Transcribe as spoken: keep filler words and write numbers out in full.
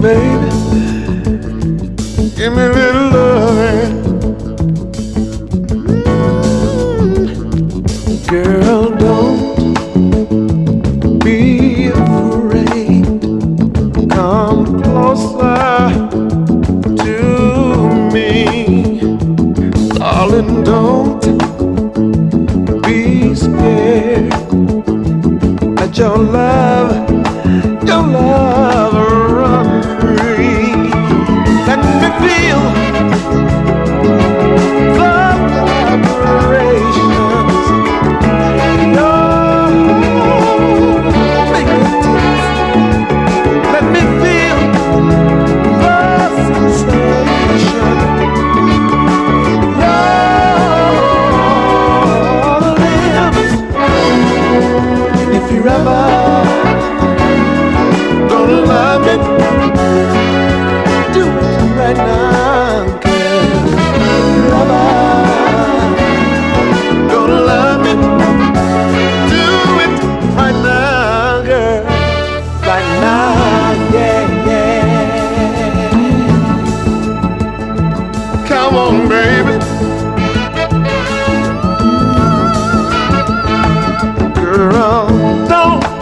baby, give me a little loving. Girl, don't be afraid. Come closer to me. Darling, don't be scared. Let your love, your love run free. Let me feel the vibrations. Your fingertips. Let me feel the sensation. Your lips. And if you're ever gonna love me, do it right now, girl. If you're ever gonna love me, do it right now, girl. Right now, yeah, yeah. Come on, baby.